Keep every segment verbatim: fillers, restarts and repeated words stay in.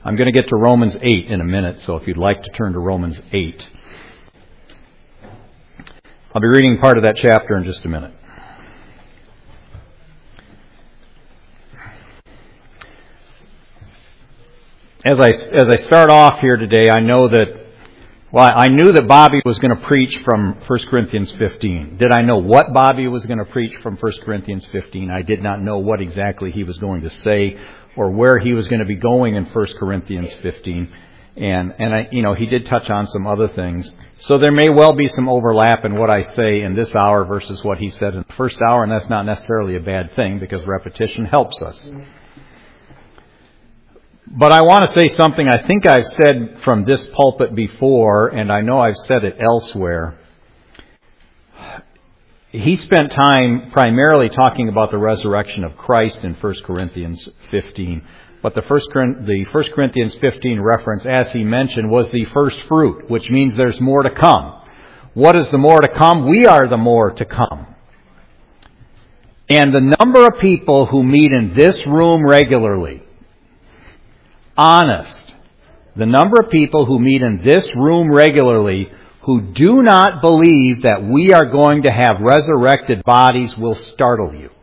I'm going to get to Romans eight in a minute, so if you'd like to turn to Romans eight. I'll be reading part of that chapter in just a minute. As I, as I start off here today, I know that, well, I knew that Bobby was going to preach from First Corinthians fifteen. Did I know what Bobby was going to preach from First Corinthians fifteen? I did not know what exactly he was going to say or where he was going to be going in First Corinthians fifteen. And, and I, you know, he did touch on some other things. So there may well be some overlap in what I say in this hour versus what he said in the first hour, and that's not necessarily a bad thing because repetition helps us. But I want to say something I think I've said from this pulpit before, and I know I've said it elsewhere. He spent time primarily talking about the resurrection of Christ in First Corinthians fifteen. But the First, the First Corinthians fifteen reference, as he mentioned, was the first fruit, which means there's more to come. What is the more to come? We are the more to come. And the number of people who meet in this room regularly, honest, the number of people who meet in this room regularly who do not believe that we are going to have resurrected bodies will startle you.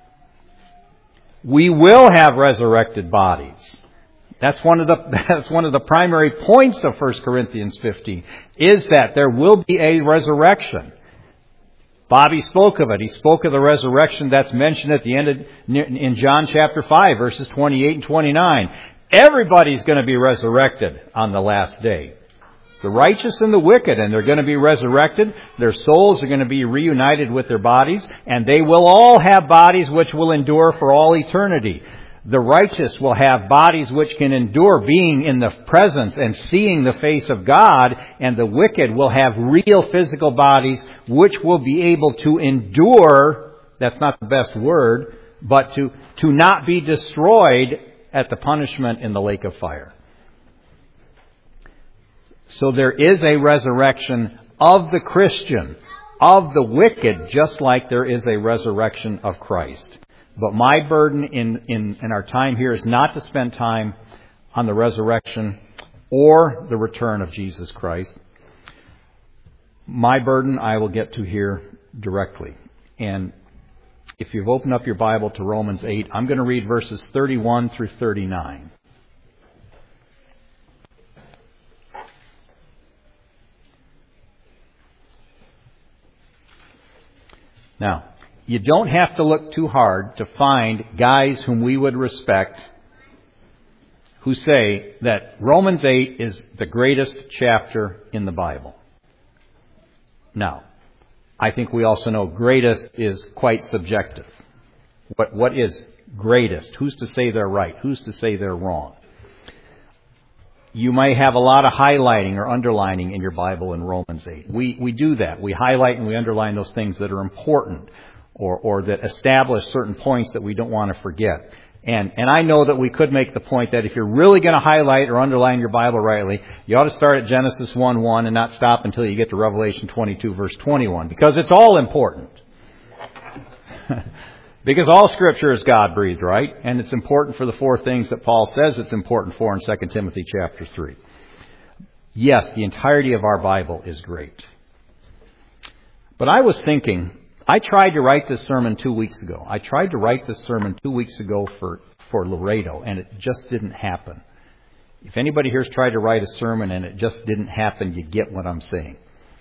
We will have resurrected bodies. That's one of the that's one of the primary points of First Corinthians fifteen, is that there will be a resurrection. Bobby spoke of it. He spoke of the resurrection that's mentioned at the end of, in John chapter five, verses twenty-eight and twenty-nine. Everybody's going to be resurrected on the last day. The righteous and the wicked, and they're going to be resurrected. Their souls are going to be reunited with their bodies, and they will all have bodies which will endure for all eternity. The righteous will have bodies which can endure being in the presence and seeing the face of God, and the wicked will have real physical bodies which will be able to endure, that's not the best word, but to, to not be destroyed at the punishment in the lake of fire. So there is a resurrection of the Christian, of the wicked, just like there is a resurrection of Christ. But my burden in, in, in our time here is not to spend time on the resurrection or the return of Jesus Christ. My burden I will get to here directly. And if you've opened up your Bible to Romans eight, I'm going to read verses thirty-one through thirty-nine. Now, you don't have to look too hard to find guys whom we would respect who say that Romans eight is the greatest chapter in the Bible. Now, I think we also know greatest is quite subjective. What, what is greatest? Who's to say they're right? Who's to say they're wrong? You may have a lot of highlighting or underlining in your Bible in Romans eight. We we do that. We highlight and we underline those things that are important or, or that establish certain points that we don't want to forget. And and I know that we could make the point that if you're really going to highlight or underline your Bible rightly, you ought to start at Genesis one one and not stop until you get to Revelation twenty-two, verse twenty-one, because it's all important. Because all Scripture is God-breathed, right? And it's important for the four things that Paul says it's important for in Second Timothy chapter three. Yes, the entirety of our Bible is great. But I was thinking, I tried to write this sermon two weeks ago. I tried to write this sermon two weeks ago for, for Laredo, and it just didn't happen. If anybody here's tried to write a sermon and it just didn't happen, you get what I'm saying.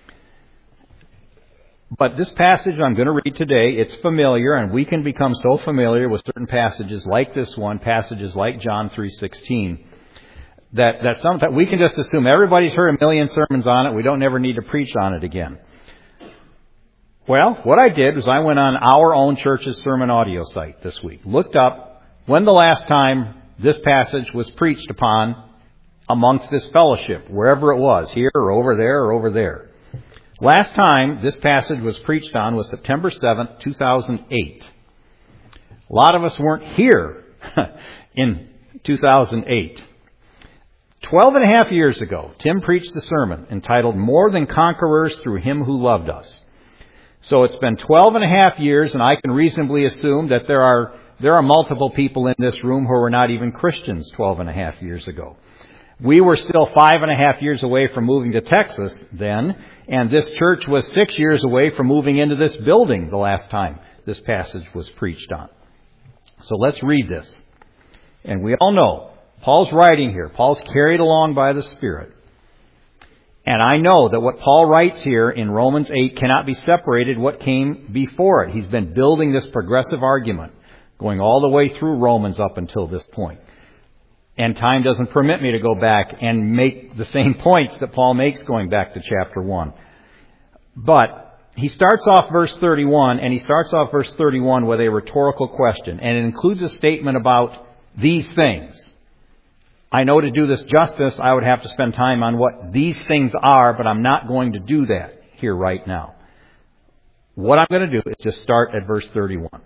But this passage I'm going to read today, it's familiar, and we can become so familiar with certain passages like this one, passages like John three sixteen, that, that sometimes we can just assume everybody's heard a million sermons on it. We don't ever need to preach on it again. Well, what I did was I went on our own church's sermon audio site this week, looked up when the last time this passage was preached upon amongst this fellowship, wherever it was, here or over there or over there. Last time this passage was preached on was September seventh, two thousand eight. A lot of us weren't here in two thousand eight. Twelve and a half years ago, Tim preached a sermon entitled More Than Conquerors Through Him Who Loved Us. So it's been twelve and a half years, and I can reasonably assume that there are There are multiple people in this room who were not even Christians twelve and a half years ago. We were still five and a half years away from moving to Texas then, and this church was six years away from moving into this building the last time this passage was preached on. So let's read this. And we all know, Paul's writing here. Paul's carried along by the Spirit. And I know that what Paul writes here in Romans eight cannot be separated what came before it. He's been building this progressive argument, going all the way through Romans up until this point. And time doesn't permit me to go back and make the same points that Paul makes going back to chapter one. But he starts off verse thirty-one, and he starts off verse thirty-one with a rhetorical question. And it includes a statement about these things. I know to do this justice, I would have to spend time on what these things are, but I'm not going to do that here right now. What I'm going to do is just start at verse thirty-one.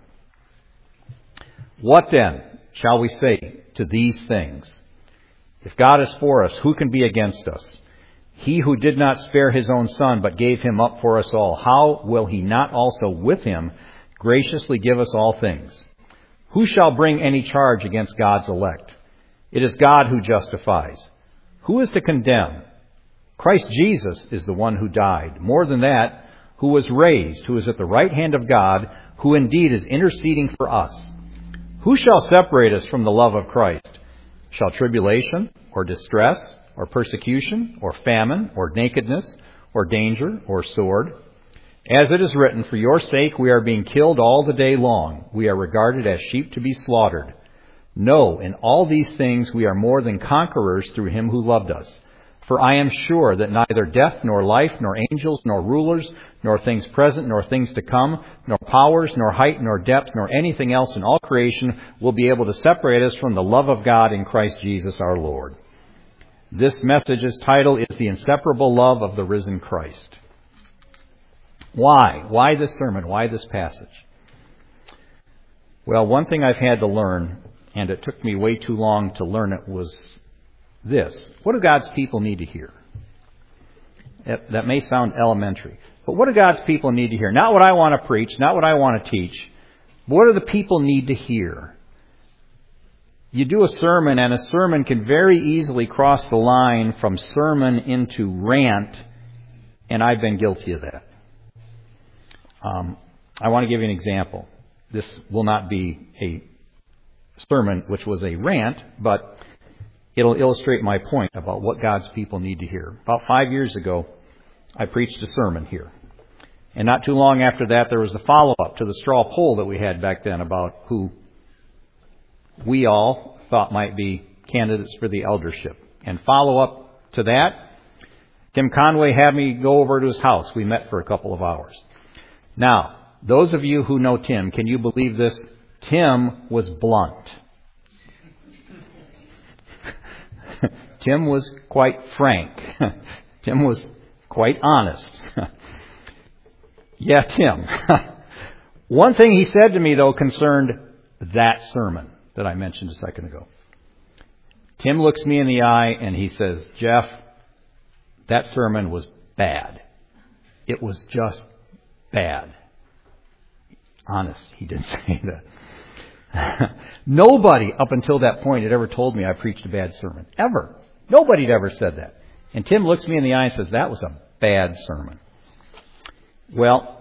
What then shall we say to these things? If God is for us, who can be against us? He who did not spare his own Son, but gave him up for us all, how will he not also with him graciously give us all things? Who shall bring any charge against God's elect? It is God who justifies. Who is to condemn? Christ Jesus is the one who died. More than that, who was raised, who is at the right hand of God, who indeed is interceding for us. Who shall separate us from the love of Christ? Shall tribulation, or distress, or persecution, or famine, or nakedness, or danger, or sword? As it is written, for your sake we are being killed all the day long. We are regarded as sheep to be slaughtered. No, in all these things we are more than conquerors through him who loved us. For I am sure that neither death, nor life, nor angels, nor rulers, nor things present, nor things to come, nor powers, nor height, nor depth, nor anything else in all creation will be able to separate us from the love of God in Christ Jesus our Lord. This message's title is The Inseparable Love of the Risen Christ. Why? Why this sermon? Why this passage? Well, one thing I've had to learn, and it took me way too long to learn it, was this. What do God's people need to hear? That, that may sound elementary. But what do God's people need to hear? Not what I want to preach, not what I want to teach. But what do the people need to hear? You do a sermon, and a sermon can very easily cross the line from sermon into rant, and I've been guilty of that. Um, I want to give you an example. This will not be a sermon which was a rant, but it'll illustrate my point about what God's people need to hear. About five years ago, I preached a sermon here. And not too long after that, there was the follow-up to the straw poll that we had back then about who we all thought might be candidates for the eldership. And follow-up to that, Tim Conway had me go over to his house. We met for a couple of hours. Now, those of you who know Tim, can you believe this? Tim was blunt. Tim was quite frank. Tim was quite honest. Yeah, Tim. One thing he said to me, though, concerned that sermon that I mentioned a second ago. Tim looks me in the eye and he says, Jeff, that sermon was bad. It was just bad. Honest, he didn't say that. Nobody up until that point had ever told me I preached a bad sermon. Ever. Nobody had ever said that. And Tim looks me in the eye and says, that was a bad sermon. Well,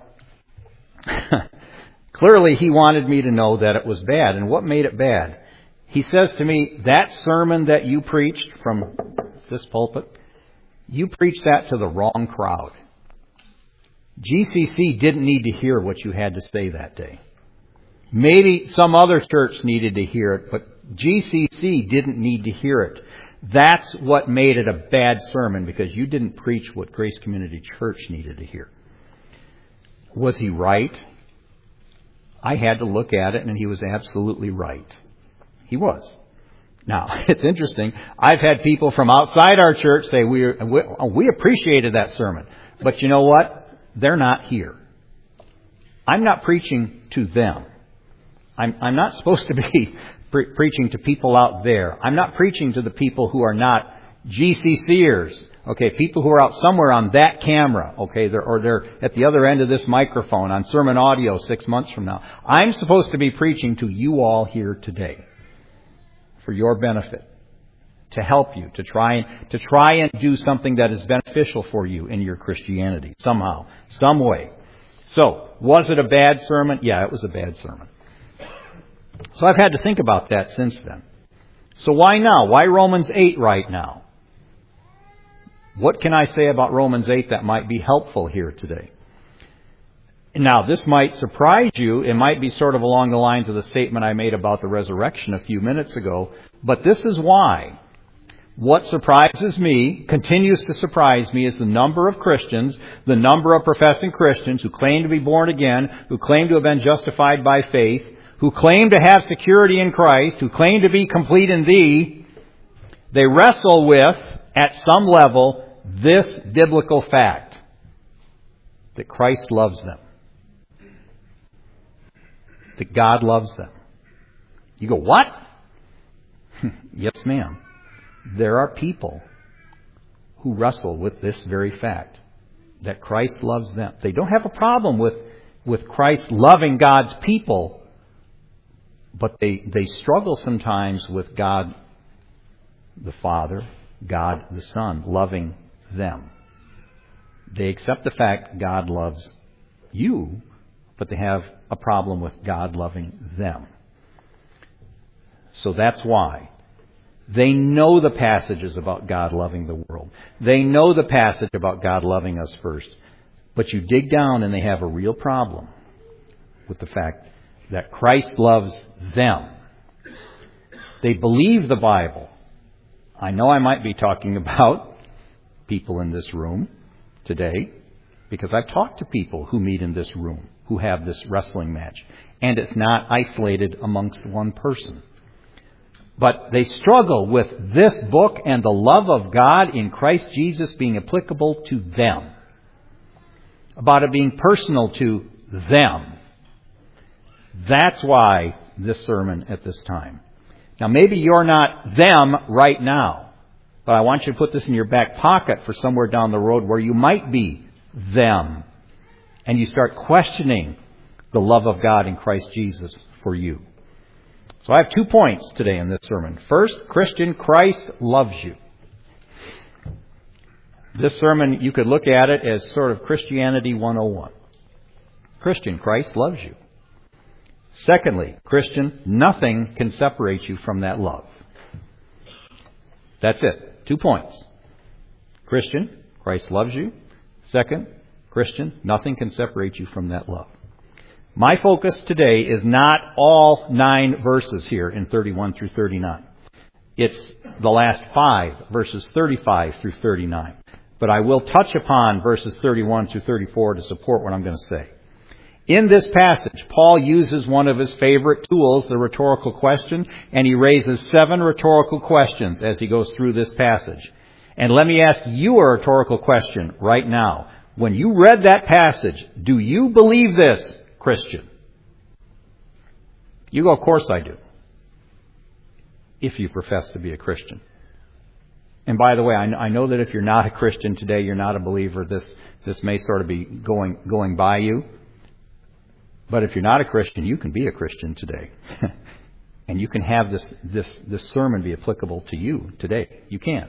clearly he wanted me to know that it was bad. And what made it bad? He says to me, that sermon that you preached from this pulpit, you preached that to the wrong crowd. G C C didn't need to hear what you had to say that day. Maybe some other church needed to hear it, but G C C didn't need to hear it. That's what made it a bad sermon, because you didn't preach what Grace Community Church needed to hear. Was he right? I had to look at it, and he was absolutely right. He was. Now, it's interesting. I've had people from outside our church say, we, we, we appreciated that sermon. But you know what? They're not here. I'm not preaching to them. I'm, I'm not supposed to be pre- preaching to people out there. I'm not preaching to the people who are not G C C'ers Okay, people who are out somewhere on that camera, okay, they're, or they're at the other end of this microphone on sermon audio six months from now. I'm supposed to be preaching to you all here today for your benefit, to help you, to try and to try and do something that is beneficial for you in your Christianity somehow, some way. So, was it a bad sermon? Yeah, it was a bad sermon. So I've had to think about that since then. So why now? Why Romans eight right now? What can I say about Romans eight that might be helpful here today? Now, this might surprise you. It might be sort of along the lines of the statement I made about the resurrection a few minutes ago. But this is why. What surprises me, continues to surprise me, is the number of Christians, the number of professing Christians who claim to be born again, who claim to have been justified by faith, who claim to have security in Christ, who claim to be complete in Thee. They wrestle with, at some level, this biblical fact, that Christ loves them. That God loves them. You go, what? Yes, ma'am. There are people who wrestle with this very fact, that Christ loves them. They don't have a problem with, with Christ loving God's people, but they, they struggle sometimes with God the Father, God the Son, loving them. They accept the fact God loves you, but they have a problem with God loving them. So that's why. They know the passages about God loving the world. They know the passage about God loving us first. But you dig down and they have a real problem with the fact that Christ loves them. They believe the Bible. I know I might be talking about people in this room today, because I've talked to people who meet in this room, who have this wrestling match. And it's not isolated amongst one person. But they struggle with this book and the love of God in Christ Jesus being applicable to them. About it being personal to them. That's why this sermon at this time. Now maybe you're not them right now, but I want you to put this in your back pocket for somewhere down the road where you might be them. And you start questioning the love of God in Christ Jesus for you. So I have two points today in this sermon. First, Christian, Christ loves you. This sermon, you could look at it as sort of Christianity one oh one. Christian, Christ loves you. Secondly, Christian, nothing can separate you from that love. That's it. Two points. Christian, Christ loves you. Second, Christian, nothing can separate you from that love. My focus today is not all nine verses here in thirty-one through thirty-nine. It's the last five, verses thirty-five through thirty-nine. But I will touch upon verses thirty-one through thirty-four to support what I'm going to say. In this passage, Paul uses one of his favorite tools, the rhetorical question, and he raises seven rhetorical questions as he goes through this passage. And let me ask you a rhetorical question right now. When you read that passage, do you believe this, Christian? You go, of course I do. If you profess to be a Christian. And by the way, I know that if you're not a Christian today, you're not a believer, this, this may sort of be going, going by you. But if you're not a Christian, you can be a Christian today. And you can have this, this, this sermon be applicable to you today. You can.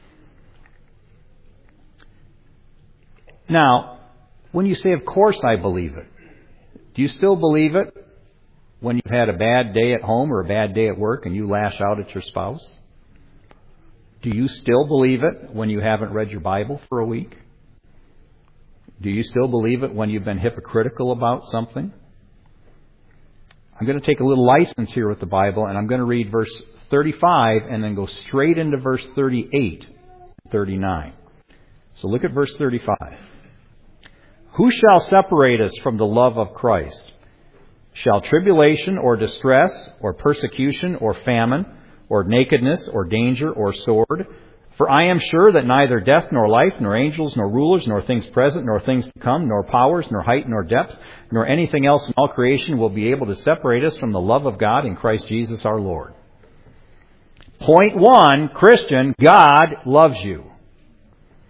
Now, when you say, of course I believe it, do you still believe it when you've had a bad day at home or a bad day at work and you lash out at your spouse? Do you still believe it when you haven't read your Bible for a week? Do you still believe it when you've been hypocritical about something? I'm going to take a little license here with the Bible, and I'm going to read verse thirty-five and then go straight into verse thirty-eight, thirty-nine. So look at verse thirty-five. Who shall separate us from the love of Christ? Shall tribulation or distress or persecution or famine or nakedness or danger or sword? For I am sure that neither death nor life, nor angels, nor rulers, nor things present, nor things to come, nor powers, nor height, nor depth, nor anything else in all creation will be able to separate us from the love of God in Christ Jesus our Lord. Point one, Christian, God loves you.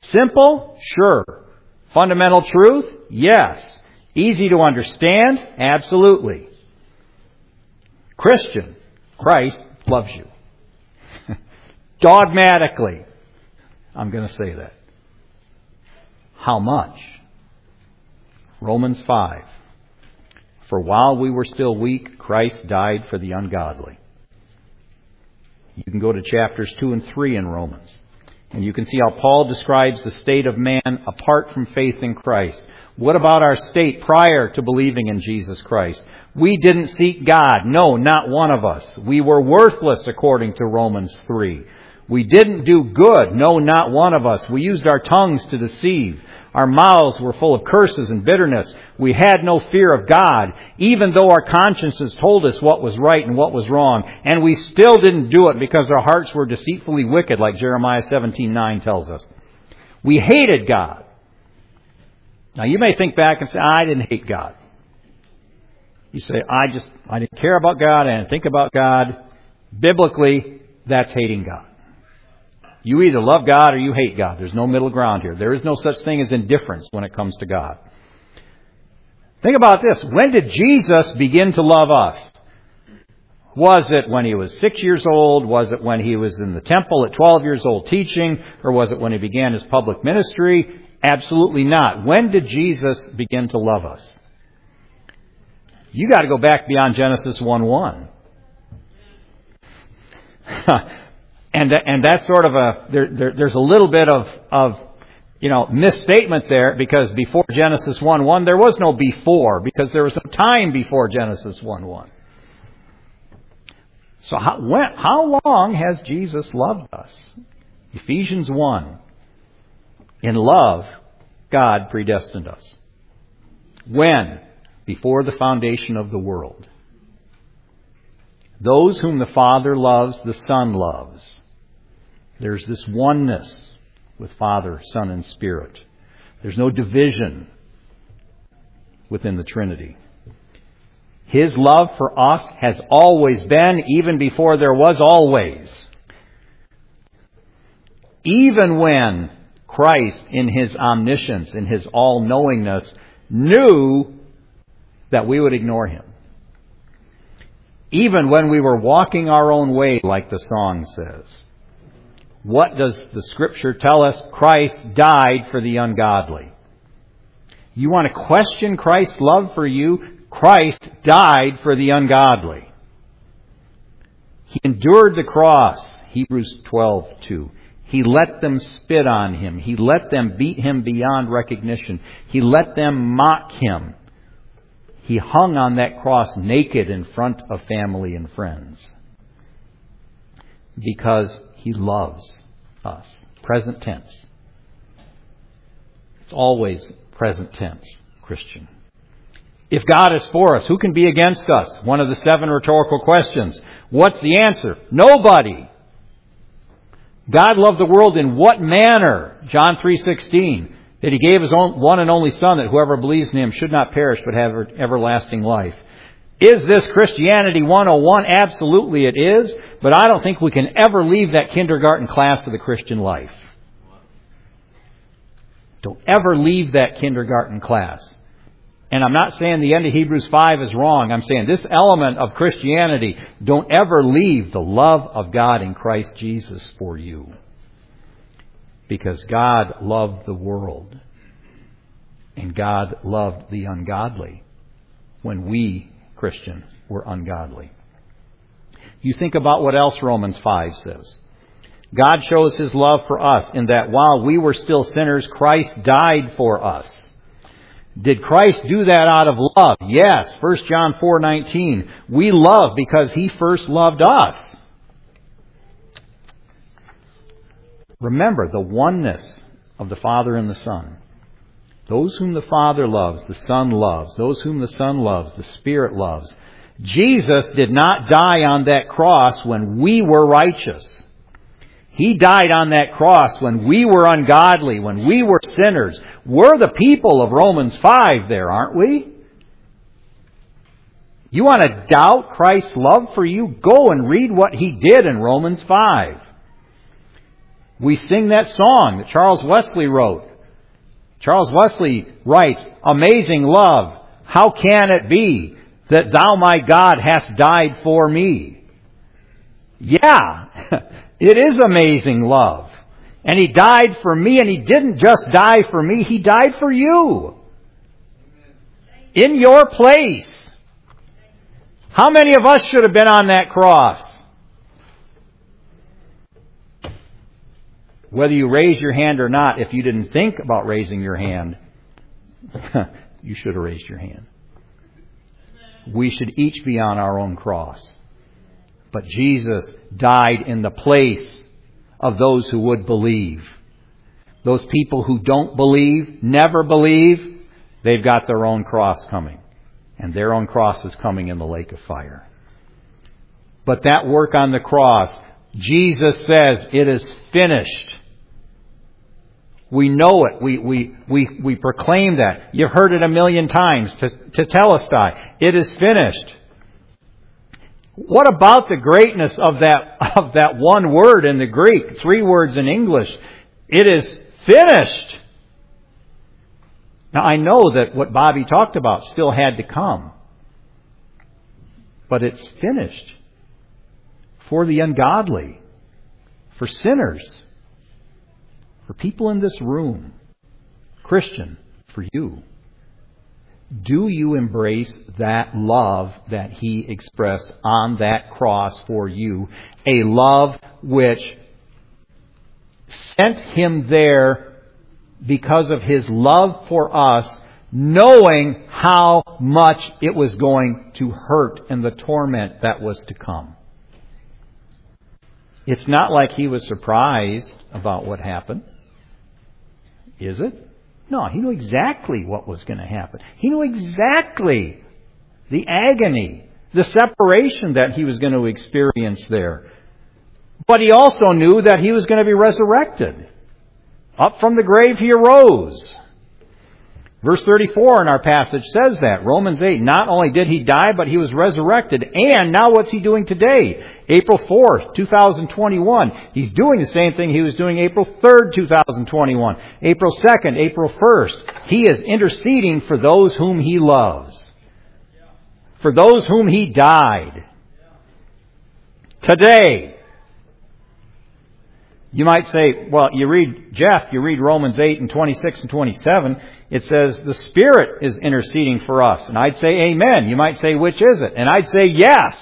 Simple? Sure. Fundamental truth? Yes. Easy to understand? Absolutely. Christian, Christ loves you. Dogmatically. I'm going to say that. How much? Romans five. For while we were still weak, Christ died for the ungodly. You can go to chapters two and three in Romans, and you can see how Paul describes the state of man apart from faith in Christ. What about our state prior to believing in Jesus Christ? We didn't seek God. No, not one of us. We were worthless according to Romans three. We didn't do good. No, not one of us. We used our tongues to deceive. Our mouths were full of curses and bitterness. We had no fear of God, even though our consciences told us what was right and what was wrong. And we still didn't do it because our hearts were deceitfully wicked, like Jeremiah seventeen nine tells us. We hated God. Now, you may think back and say, I didn't hate God. You say, I just, I didn't care about God, I didn't think about God. Biblically, that's hating God. You either love God or you hate God. There's no middle ground here. There is no such thing as indifference when it comes to God. Think about this. When did Jesus begin to love us? Was it when he was six years old? Was it when he was in the temple at twelve years old teaching? Or was it when he began his public ministry? Absolutely not. When did Jesus begin to love us? You got to go back beyond Genesis one one. And that, and that's sort of a, there, there, there's a little bit of, of, you know, misstatement there, because before Genesis one one, there was no before, because there was no time before Genesis one one. So how, when, how long has Jesus loved us? Ephesians one. In love, God predestined us. When? Before the foundation of the world. Those whom the Father loves, the Son loves. There's this oneness with Father, Son, and Spirit. There's no division within the Trinity. His love for us has always been, even before there was always. Even when Christ, in His omniscience, in His all-knowingness, knew that we would ignore Him. Even when we were walking our own way, like the song says. What does the Scripture tell us? Christ died for the ungodly. You want to question Christ's love for you? Christ died for the ungodly. He endured the cross, Hebrews twelve two. He let them spit on Him. He let them beat Him beyond recognition. He let them mock Him. He hung on that cross naked in front of family and friends. Because He loves us. Present tense. It's always present tense, Christian. If God is for us, who can be against us? One of the seven rhetorical questions. What's the answer? Nobody. God loved the world in what manner? John three sixteen. That He gave His own one and only Son, that whoever believes in Him should not perish but have everlasting life. Is this Christianity one oh one? Absolutely it is. But I don't think we can ever leave that kindergarten class of the Christian life. Don't ever leave that kindergarten class. And I'm not saying the end of Hebrews five is wrong. I'm saying this element of Christianity, don't ever leave the love of God in Christ Jesus for you. Because God loved the world. And God loved the ungodly when we, Christian, were ungodly. You think about what else Romans five says. God shows His love for us in that while we were still sinners, Christ died for us. Did Christ do that out of love? Yes. First John four nineteen. We love because He first loved us. Remember the oneness of the Father and the Son. Those whom the Father loves, the Son loves. Those whom the Son loves, the Spirit loves. Jesus did not die on that cross when we were righteous. He died on that cross when we were ungodly, when we were sinners. We're the people of Romans five there, aren't we? You want to doubt Christ's love for you? Go and read what He did in Romans five. We sing that song that Charles Wesley wrote. Charles Wesley writes, "Amazing love, how can it be that thou, my God, hast died for me?" Yeah, it is amazing love. And He died for me, and He didn't just die for me, He died for you. In your place. How many of us should have been on that cross? Whether you raise your hand or not, if you didn't think about raising your hand, you should have raised your hand. We should each be on our own cross. But Jesus died in the place of those who would believe. Those people who don't believe, never believe, they've got their own cross coming. And their own cross is coming in the lake of fire. But that work on the cross, Jesus says, it is finished. We know it. We, we, we, we proclaim that. You've heard it a million times. To, to Telestai. It is finished. What about the greatness of that, of that one word in the Greek? Three words in English. It is finished. Now I know that what Bobby talked about still had to come. But it's finished. For the ungodly. For sinners. For people in this room, Christian, for you, do you embrace that love that He expressed on that cross for you? A love which sent Him there because of His love for us, knowing how much it was going to hurt and the torment that was to come. It's not like He was surprised about what happened. Is it? No, He knew exactly what was going to happen. He knew exactly the agony, the separation that He was going to experience there. But He also knew that He was going to be resurrected. Up from the grave He arose. Verse thirty-four in our passage says that. Romans eight. Not only did He die, but He was resurrected. And now what's He doing today? April fourth, twenty twenty-one. He's doing the same thing He was doing April third, twenty twenty-one. April second, April first. He is interceding for those whom He loves. For those whom He died. Today. You might say, well, you read, Jeff, you read Romans eight and twenty-six and twenty-seven. It says the Spirit is interceding for us. And I'd say amen. You might say, which is it? And I'd say yes.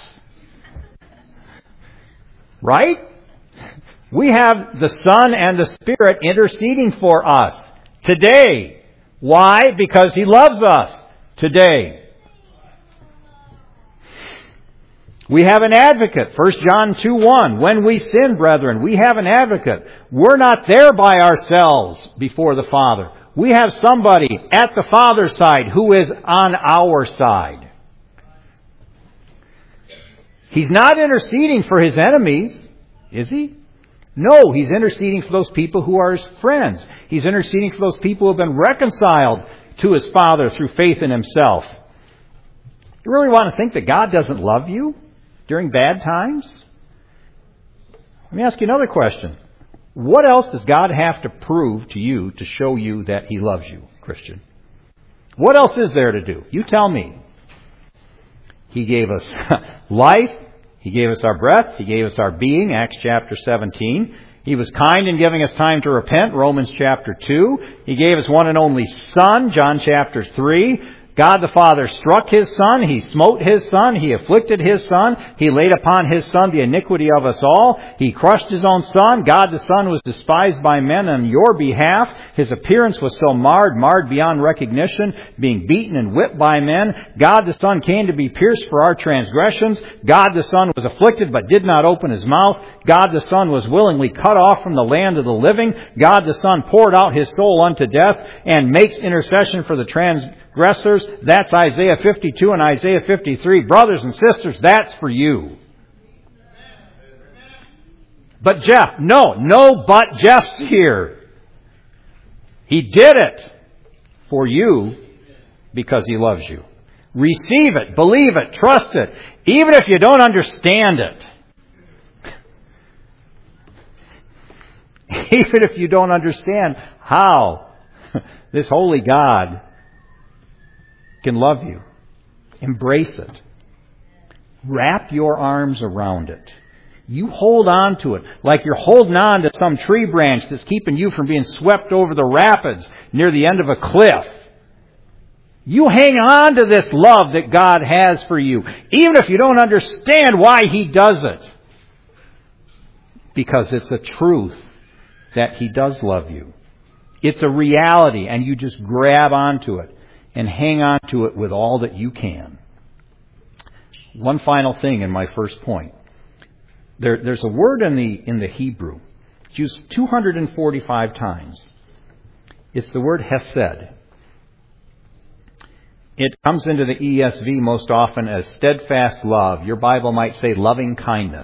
Right? We have the Son and the Spirit interceding for us today. Why? Because He loves us today. We have an advocate. First John two one. When we sin, brethren, we have an advocate. We're not there by ourselves before the Father. We have somebody at the Father's side who is on our side. He's not interceding for His enemies, is He? No, He's interceding for those people who are His friends. He's interceding for those people who have been reconciled to His Father through faith in Himself. You really want to think that God doesn't love you during bad times? Let me ask you another question. What else does God have to prove to you to show you that He loves you, Christian? What else is there to do? You tell me. He gave us life. He gave us our breath. He gave us our being, Acts chapter seventeen. He was kind in giving us time to repent, Romans chapter two. He gave us one and only Son, John chapter three. God the Father struck His Son. He smote His Son. He afflicted His Son. He laid upon His Son the iniquity of us all. He crushed His own Son. God the Son was despised by men on your behalf. His appearance was so marred, marred beyond recognition, being beaten and whipped by men. God the Son came to be pierced for our transgressions. God the Son was afflicted but did not open His mouth. God the Son was willingly cut off from the land of the living. God the Son poured out His soul unto death and makes intercession for the transgressors. That's Isaiah fifty-two and Isaiah fifty-three. Brothers and sisters, that's for you. But Jeff, no, no but Jeff's here. He did it for you because He loves you. Receive it, believe it, trust it, even if you don't understand it. Even if you don't understand how this holy God can love you, embrace it. Wrap your arms around it. You hold on to it like you're holding on to some tree branch that's keeping you from being swept over the rapids near the end of a cliff. You hang on to this love that God has for you, even if you don't understand why He does it. Because it's a truth that He does love you. It's a reality, and you just grab onto it and hang on to it with all that you can. One final thing in my first point. There, there's a word in the in the Hebrew. It's used two hundred forty-five times. It's the word hesed. It comes into the E S V most often as steadfast love. Your Bible might say loving kindness.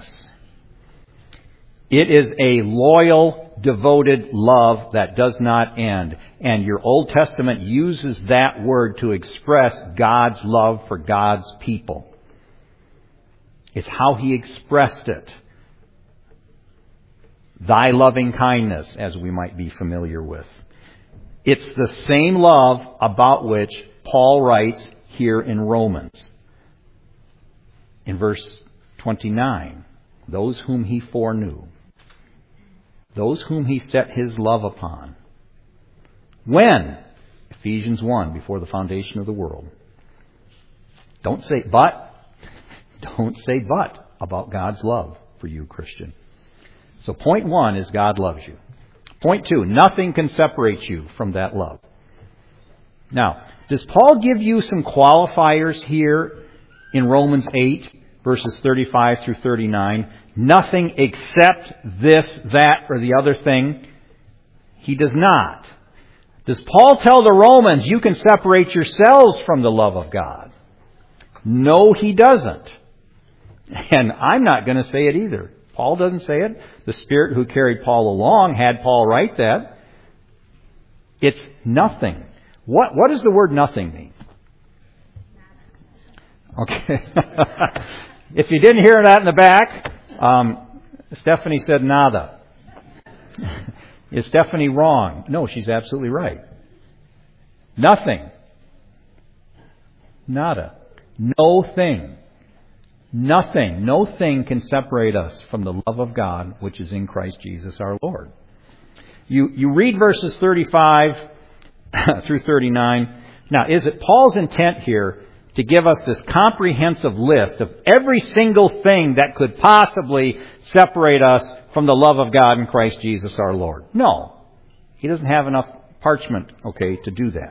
It is a loyal, devoted love that does not end. And your Old Testament uses that word to express God's love for God's people. It's how He expressed it. Thy loving kindness, as we might be familiar with. It's the same love about which Paul writes here in Romans. In verse twenty-nine, those whom He foreknew, those whom He set His love upon. When? Ephesians one, before the foundation of the world. Don't say but. Don't say but about God's love for you, Christian. So point one is God loves you. Point two, nothing can separate you from that love. Now, does Paul give you some qualifiers here in Romans eight, verses thirty-five through thirty-nine? Nothing except this, that, or the other thing? He does not. Does Paul tell the Romans you can separate yourselves from the love of God? No, he doesn't. And I'm not going to say it either. Paul doesn't say it. The Spirit who carried Paul along had Paul write that. It's nothing. What what does the word nothing mean? Okay. If you didn't hear that in the back, um, Stephanie said nada. Is Stephanie wrong? No, she's absolutely right. Nothing. Nada. No thing. Nothing, no thing can separate us from the love of God, which is in Christ Jesus our Lord. You you read verses thirty-five through thirty-nine. Now, is it Paul's intent here to give us this comprehensive list of every single thing that could possibly separate us from the love of God in Christ Jesus our Lord? No. He doesn't have enough parchment, okay, to do that.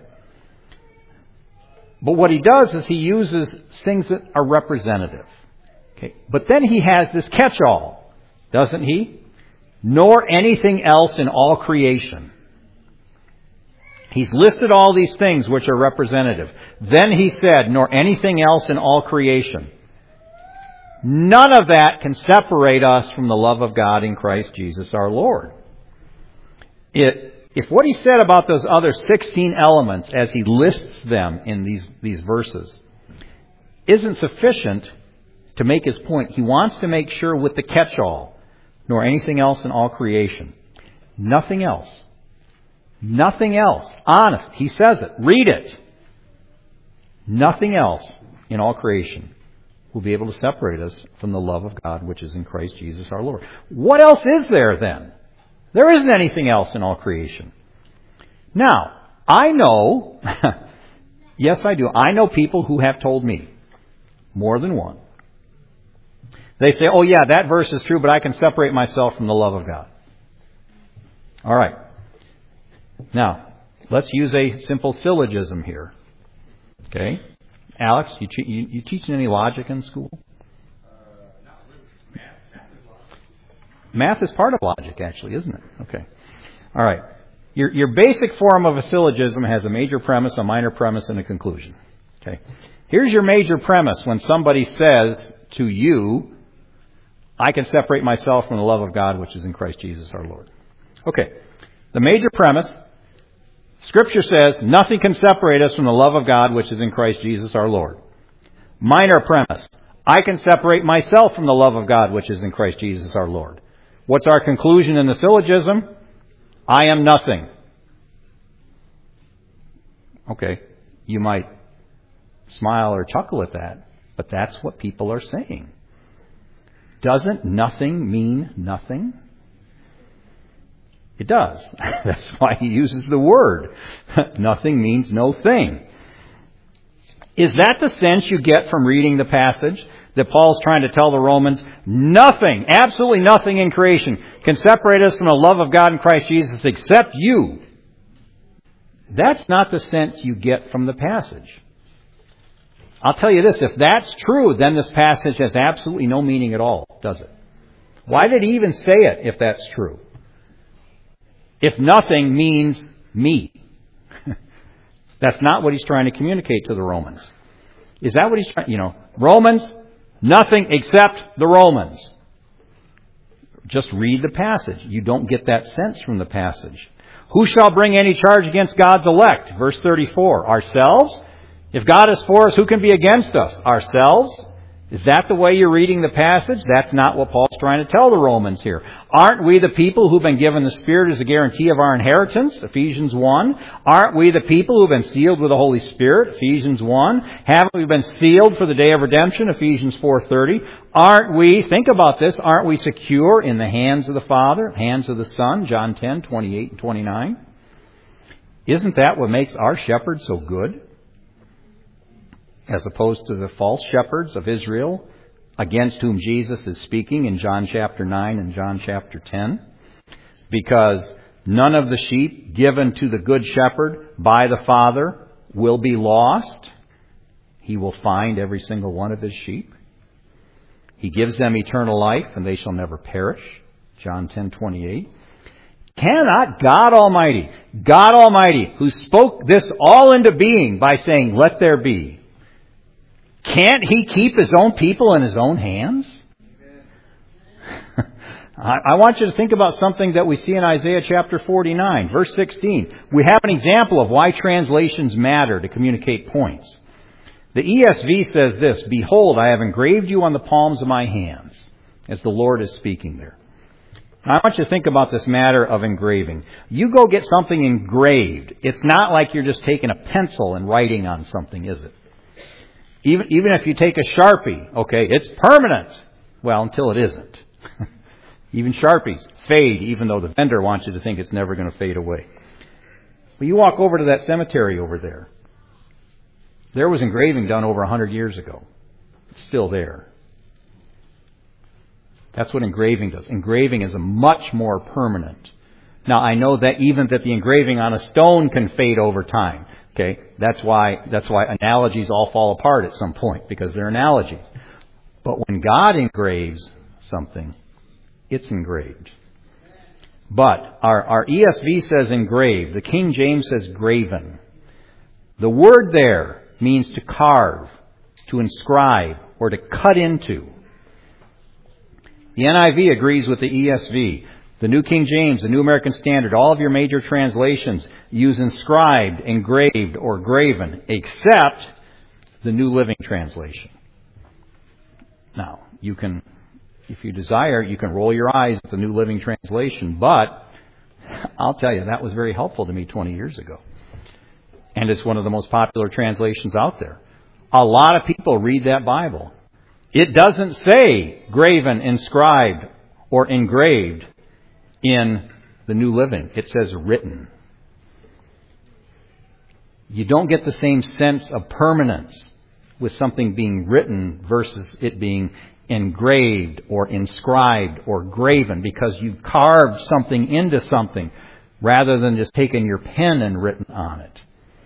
But what he does is he uses things that are representative. Okay. But then he has this catch-all, doesn't he? Nor anything else in all creation. He's listed all these things which are representative. Then he said, nor anything else in all creation. None of that can separate us from the love of God in Christ Jesus our Lord. It, if what he said about those other sixteen elements as he lists them in these, these verses isn't sufficient to make his point, he wants to make sure with the catch-all, nor anything else in all creation. Nothing else. Nothing else. Honest. He says it. Read it. Nothing else in all creation will be able to separate us from the love of God which is in Christ Jesus our Lord. What else is there then? There isn't anything else in all creation. Now, I know, yes I do, I know people who have told me, more than one. They say, oh yeah, that verse is true, but I can separate myself from the love of God. All right. Now, let's use a simple syllogism here. Okay? Alex, you, you, you teaching any logic in school? Math is part of logic, actually, isn't it? Okay. All right. Your, your basic form of a syllogism has a major premise, a minor premise, and a conclusion. Okay. Here's your major premise when somebody says to you, I can separate myself from the love of God which is in Christ Jesus our Lord. Okay. The major premise, Scripture says, nothing can separate us from the love of God which is in Christ Jesus our Lord. Minor premise, I can separate myself from the love of God which is in Christ Jesus our Lord. What's our conclusion in the syllogism? I am nothing. Okay, you might smile or chuckle at that, but that's what people are saying. Doesn't nothing mean nothing? It does. That's why he uses the word. Nothing means no thing. Is that the sense you get from reading the passage? That Paul's trying to tell the Romans, nothing, absolutely nothing in creation can separate us from the love of God in Christ Jesus except you. That's not the sense you get from the passage. I'll tell you this, if that's true, then this passage has absolutely no meaning at all, does it? Why did he even say it if that's true? If nothing means me. That's not what he's trying to communicate to the Romans. Is that what he's trying, you know, Romans, nothing except the Romans. Just read the passage. You don't get that sense from the passage. Who shall bring any charge against God's elect? Verse thirty-four. Ourselves? If God is for us, who can be against us? Ourselves? Is that the way you're reading the passage? That's not what Paul's trying to tell the Romans here. Aren't we the people who've been given the Spirit as a guarantee of our inheritance? Ephesians one. Aren't we the people who've been sealed with the Holy Spirit? Ephesians one. Haven't we been sealed for the day of redemption? Ephesians four thirty. Aren't we, think about this, aren't we secure in the hands of the Father, hands of the Son? John ten, twenty-eight and twenty-nine. Isn't that what makes our shepherd so good? As opposed to the false shepherds of Israel against whom Jesus is speaking in John chapter nine and John chapter ten. Because none of the sheep given to the good shepherd by the Father will be lost. He will find every single one of his sheep. He gives them eternal life and they shall never perish. John ten twenty-eight. Cannot God Almighty, God Almighty, who spoke this all into being by saying, let there be, can't He keep His own people in His own hands? I want you to think about something that we see in Isaiah chapter forty-nine, verse sixteen. We have an example of why translations matter to communicate points. The E S V says this, behold, I have engraved you on the palms of my hands, as the Lord is speaking there. I want you to think about this matter of engraving. You go get something engraved. It's not like you're just taking a pencil and writing on something, is it? Even, even if you take a Sharpie, okay, it's permanent. Well, until it isn't. Even Sharpies fade, even though the vendor wants you to think it's never going to fade away. But you walk over to that cemetery over there. There was engraving done over a hundred years ago. It's still there. That's what engraving does. Engraving is a much more permanent. Now, I know that even that the engraving on a stone can fade over time. Okay, that's why that's why analogies all fall apart at some point, because they're analogies. But when God engraves something, it's engraved. But our, our E S V says engraved. The King James says graven. The word there means to carve, to inscribe, or to cut into. The N I V agrees with the E S V. The New King James, the New American Standard, all of your major translations use inscribed, engraved, or graven, except the New Living Translation. Now, you can, if you desire, you can roll your eyes at the New Living Translation, but I'll tell you, that was very helpful to me twenty years ago. And it's one of the most popular translations out there. A lot of people read that Bible. It doesn't say graven, inscribed, or engraved in the New Living. It says written. You don't get the same sense of permanence with something being written versus it being engraved or inscribed or graven, because you've carved something into something rather than just taking your pen and written on it.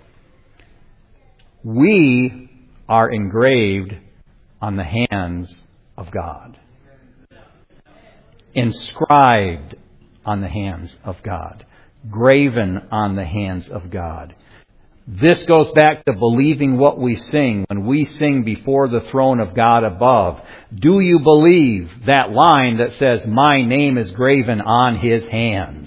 We are engraved on the hands of God. Inscribed on the hands of God. Graven on the hands of God. This goes back to believing what we sing when we sing before the throne of God above. Do you believe that line that says, my name is graven on His hands?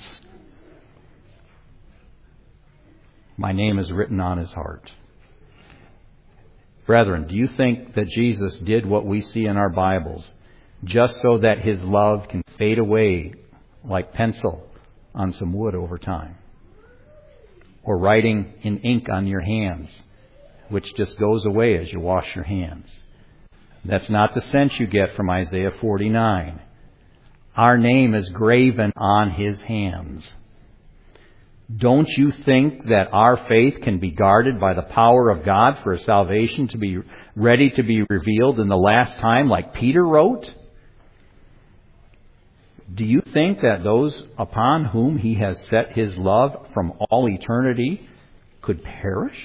My name is written on His heart. Brethren, do you think that Jesus did what we see in our Bibles just so that His love can fade away like pencil on some wood over time. Or writing in ink on your hands, which just goes away as you wash your hands. That's not the sense you get from Isaiah forty-nine. Our name is graven on His hands. Don't you think that our faith can be guarded by the power of God for salvation to be ready to be revealed in the last time, like Peter wrote? Do you think that those upon whom He has set His love from all eternity could perish?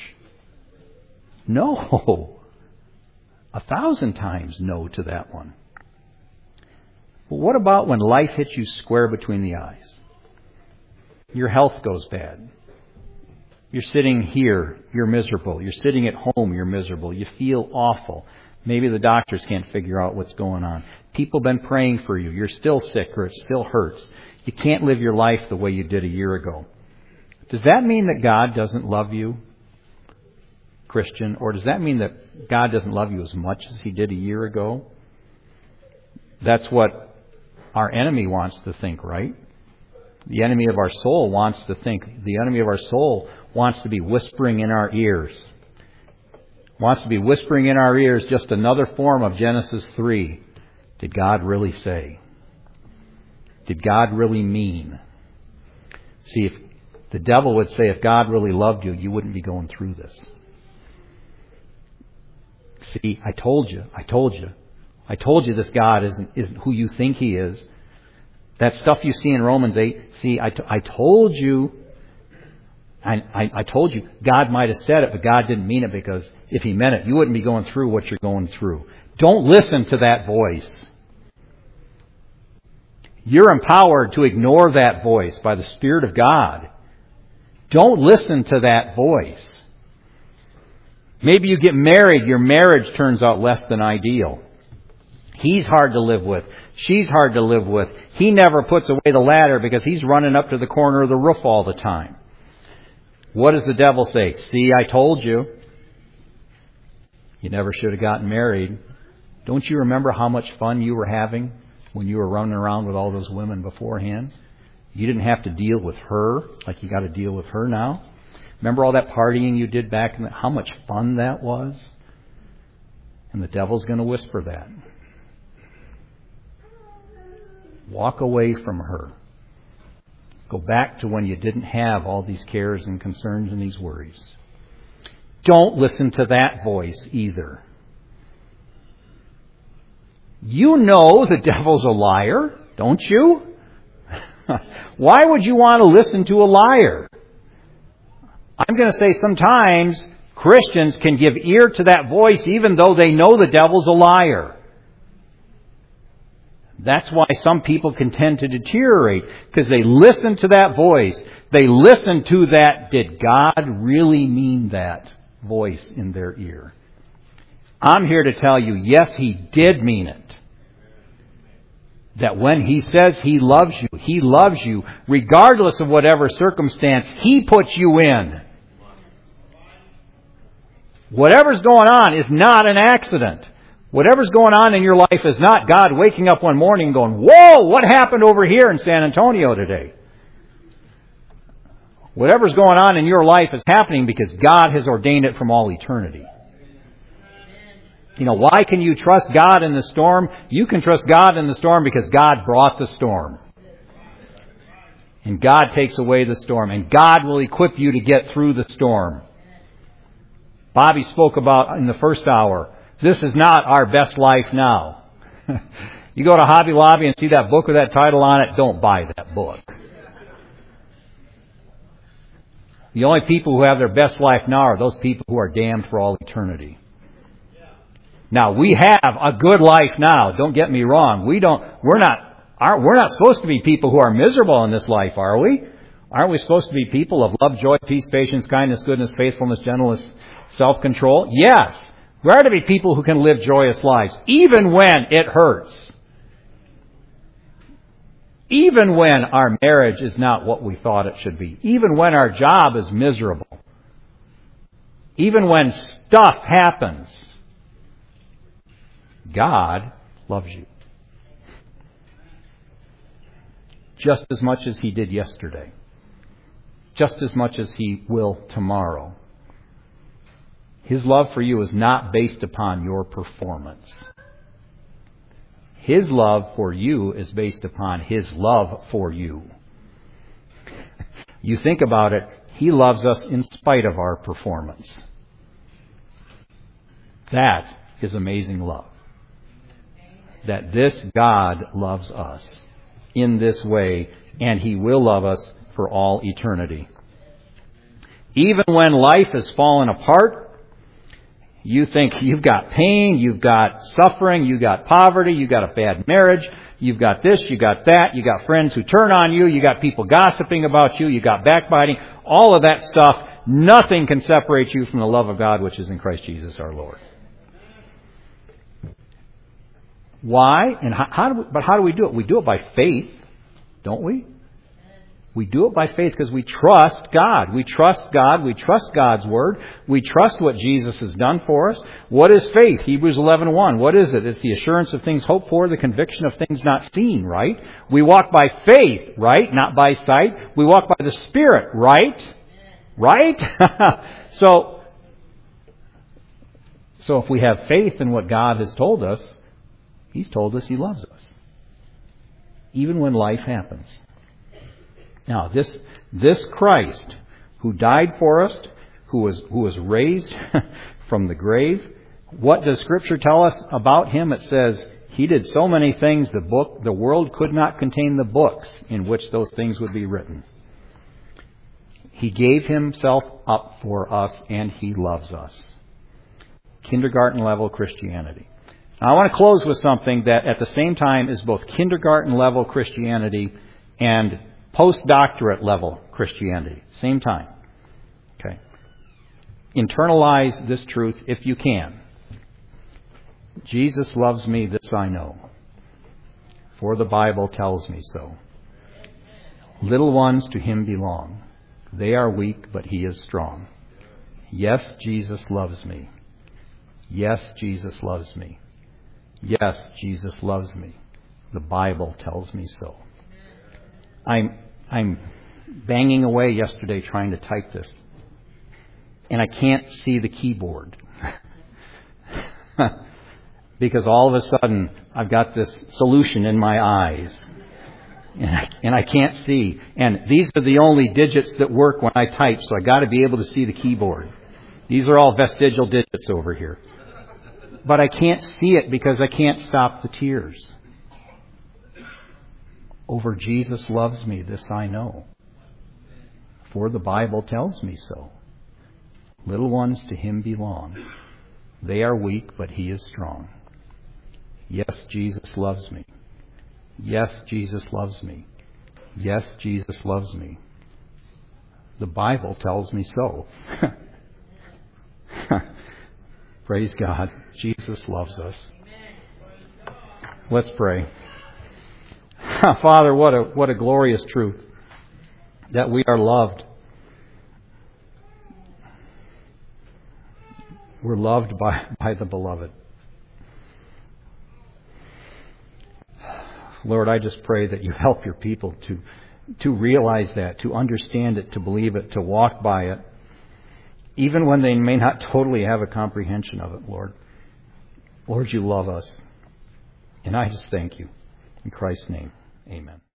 No. A thousand times no to that one. But what about when life hits you square between the eyes? Your health goes bad. You're sitting here, you're miserable. You're sitting at home, you're miserable. You feel awful. Maybe the doctors can't figure out what's going on. People have been praying for you. You're still sick or it still hurts. You can't live your life the way you did a year ago. Does that mean that God doesn't love you, Christian? Or does that mean that God doesn't love you as much as He did a year ago? That's what our enemy wants to think, right? The enemy of our soul wants to think. The enemy of our soul wants to be whispering in our ears. Wants to be whispering in our ears just another form of Genesis three. Did God really say? Did God really mean? See, if the devil would say, if God really loved you, you wouldn't be going through this. See, I told you, I told you. I told you this God isn't, isn't who you think He is. That stuff you see in Romans eight, see, I, t- I told you, I, I, I told you, God might have said it, but God didn't mean it, because if He meant it, you wouldn't be going through what you're going through. Don't listen to that voice. You're empowered to ignore that voice by the Spirit of God. Don't listen to that voice. Maybe you get married, your marriage turns out less than ideal. He's hard to live with. She's hard to live with. He never puts away the ladder because he's running up to the corner of the roof all the time. What does the devil say? See, I told you. You never should have gotten married. Don't you remember how much fun you were having when you were running around with all those women beforehand? You didn't have to deal with her like you got to deal with her now. Remember all that partying you did back in the, how much fun that was? And the devil's going to whisper that. Walk away from her. Go back to when you didn't have all these cares and concerns and these worries. Don't listen to that voice either. You know the devil's a liar, don't you? Why would you want to listen to a liar? I'm going to say sometimes Christians can give ear to that voice even though they know the devil's a liar. That's why some people can tend to deteriorate, because they listen to that voice. They listen to that, did God really mean that voice in their ear? I'm here to tell you, yes, He did mean it. That when He says He loves you, He loves you regardless of whatever circumstance He puts you in. Whatever's going on is not an accident. Whatever's going on in your life is not God waking up one morning and going, whoa, what happened over here in San Antonio today? Whatever's going on in your life is happening because God has ordained it from all eternity. You know, why can you trust God in the storm? You can trust God in the storm because God brought the storm. And God takes away the storm. And God will equip you to get through the storm. Bobby spoke about in the first hour, this is not our best life now. You go to Hobby Lobby and see that book with that title on it, don't buy that book. The only people who have their best life now are those people who are damned for all eternity. Now, we have a good life now. Don't get me wrong. We don't, we're not, aren't, we're not supposed to be people who are miserable in this life, are we? Aren't we supposed to be people of love, joy, peace, patience, kindness, goodness, faithfulness, gentleness, self-control? Yes. We are to be people who can live joyous lives, even when it hurts. Even when our marriage is not what we thought it should be. Even when our job is miserable. Even when stuff happens. God loves you. just as much as He did yesterday, just as much as He will tomorrow. His love for you is not based upon your performance. His love for you is based upon His love for you. You think about it, He loves us in spite of our performance. That is amazing love. That this God loves us in this way, and He will love us for all eternity. Even when life has fallen apart, you think you've got pain, you've got suffering, you've got poverty, you've got a bad marriage, you've got this, you've got that, you've got friends who turn on you, you've got people gossiping about you, you've got backbiting, all of that stuff. Nothing can separate you from the love of God which is in Christ Jesus our Lord. Why? And how, how do we, but how do we do it? We do it by faith, don't we? We do it by faith because we trust God. We trust God. We trust God's Word. We trust what Jesus has done for us. What is faith? Hebrews eleven one. What is it? It's the assurance of things hoped for, the conviction of things not seen, right? We walk by faith, right? Not by sight. We walk by the Spirit, right? Right? so, so if we have faith in what God has told us, He's told us He loves us. Even when life happens. Now, this this Christ who died for us, who was who was raised from the grave, what does Scripture tell us about Him? It says He did so many things the book the world could not contain the books in which those things would be written. He gave Himself up for us, and He loves us. Kindergarten level Christianity. Now, I want to close with something that at the same time is both kindergarten level Christianity and postdoctorate level Christianity. Same time. Okay. Internalize this truth if you can. Jesus loves me, this I know. For the Bible tells me so. Little ones to Him belong. They are weak, but He is strong. Yes, Jesus loves me. Yes, Jesus loves me. Yes, Jesus loves me. The Bible tells me so. I'm I'm banging away yesterday trying to type this, and I can't see the keyboard because all of a sudden I've got this solution in my eyes, and I, and I can't see. And these are the only digits that work when I type, so I got to be able to see the keyboard. These are all vestigial digits over here, but I can't see it because I can't stop the tears. Over Jesus loves me, this I know. For the Bible tells me so. Little ones to Him belong. They are weak, but He is strong. Yes, Jesus loves me. Yes, Jesus loves me. Yes, Jesus loves me. The Bible tells me so. Praise God. Jesus loves us. Let's pray. Father, what a what a glorious truth that we are loved. We're loved by, by the Beloved. Lord, I just pray that you help your people to to realize that, to understand it, to believe it, to walk by it, even when they may not totally have a comprehension of it, Lord. Lord, you love us. And I just thank you. In Christ's name, amen.